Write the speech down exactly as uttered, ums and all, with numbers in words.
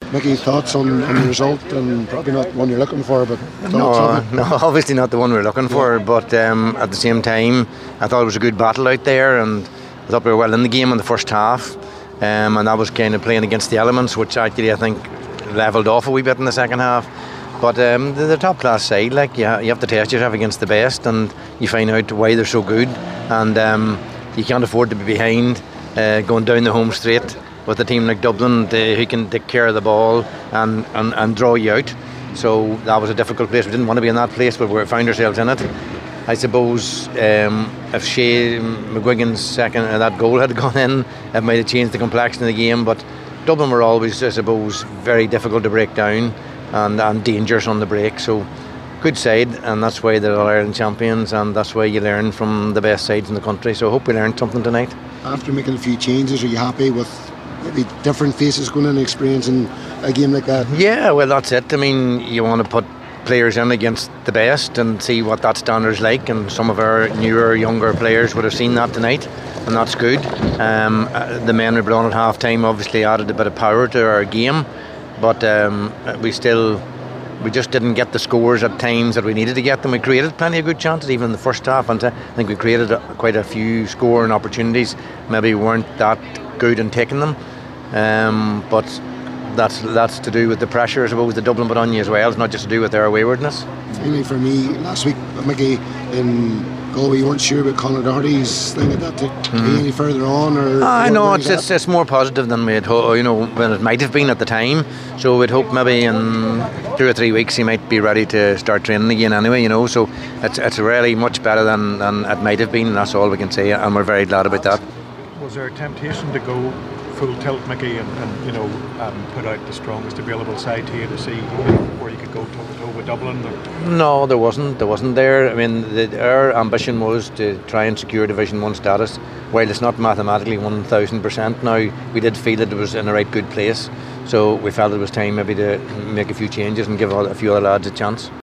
Mickey, thoughts on, on the result, and probably not one you're looking for, but thoughts No, of it? no, obviously not the one we're looking for, Yeah. but um, at the same time, I thought it was a good battle out there, and I thought we were well in the game in the first half, um, and that was kind of playing against the elements, which actually I think levelled off a wee bit in the second half. But um, they're the top class side, like you, you have to test yourself against the best, and you find out why they're so good, and um, you can't afford to be behind uh, going down the home straight with a team like Dublin they, who can take care of the ball and, and, and draw you out. So that was a difficult place. We didn't want to be in that place, but we found ourselves in it. I suppose um, if Shea McGuigan's second uh, that goal had gone in, it might have changed the complexion of the game. But Dublin were always, I suppose, very difficult to break down and, and dangerous on the break. So good side, and that's why they're All Ireland champions, and that's why you learn from the best sides in the country. So I hope we learned something tonight. After making a few changes, are you happy with maybe different faces going in and experiencing a game like that? Yeah, well, that's it. I mean, you want to put players in against the best and see what that standard's like, and some of our newer, younger players would have seen that tonight, and that's good. Um, uh, the men we brought on at half time obviously added a bit of power to our game, but um, we still we just didn't get the scores at times that we needed to get them. We created plenty of good chances even in the first half, and I think we created a, quite a few scoring opportunities. Maybe we weren't that good in taking them, um, but that's that's to do with the pressure, I suppose, the Dublin put on you as well. It's not just to do with their waywardness. Finally, for me, last week, Mickey, in Galway, you weren't sure about Conor Doherty's thing at that to mm. be any further on, or I know it's, it's it's more positive than we had ho- you know when it might have been at the time. So we'd hope maybe in two or three weeks he might be ready to start training again anyway. You know, so it's it's really much better than, than it might have been. And that's all we can say, and we're very glad about that. Was there a temptation to go full tilt, Mickey, and, and you know um, put out the strongest available side to you to see where you could go toe to toe with Dublin? Or? No, there wasn't. There wasn't there. I mean, the, our ambition was to try and secure Division One status. While it's not mathematically one thousand percent now, we did feel that it was in a right good place. So we felt it was time maybe to make a few changes and give a few other lads a chance.